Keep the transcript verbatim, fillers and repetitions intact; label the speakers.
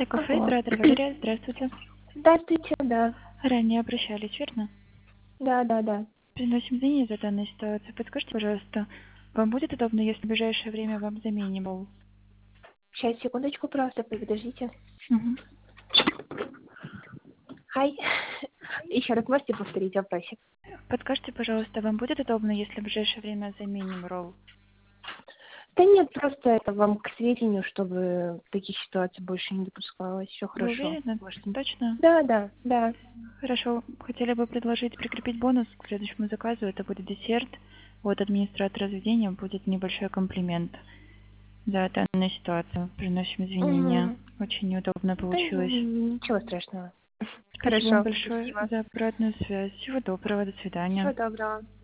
Speaker 1: Кафе,
Speaker 2: Вот.
Speaker 1: оператор Валерия, здравствуйте.
Speaker 2: Здравствуйте, да.
Speaker 1: Ранее обращались, верно?
Speaker 2: Да, да, да.
Speaker 1: Приносим извинения за данную ситуацию. Подскажите, пожалуйста, вам будет удобно, если в ближайшее время вам заменим бол?
Speaker 2: Сейчас, секундочку, просто подождите.
Speaker 1: Угу.
Speaker 2: Хай. Еще раз можете повторить вопросик?
Speaker 1: Подскажите, пожалуйста, вам будет удобно, если в ближайшее время заменим ролл?
Speaker 2: Да нет, просто это вам к сведению, чтобы таких ситуаций больше не допускалось. Все
Speaker 1: Вы
Speaker 2: хорошо.
Speaker 1: уверены? Точно?
Speaker 2: Да, да, да.
Speaker 1: Хорошо. Хотели бы предложить прикрепить бонус к следующему заказу. Это будет десерт. От администратора заведения будет небольшой комплимент за данную ситуацию. Приносим извинения.
Speaker 2: Угу.
Speaker 1: Очень неудобно
Speaker 2: Да
Speaker 1: получилось.
Speaker 2: ничего страшного.
Speaker 1: Спасибо вам
Speaker 2: Хорошо,
Speaker 1: большое
Speaker 2: спасибо.
Speaker 1: за обратную связь. Всего доброго. До свидания.
Speaker 2: Всего доброго.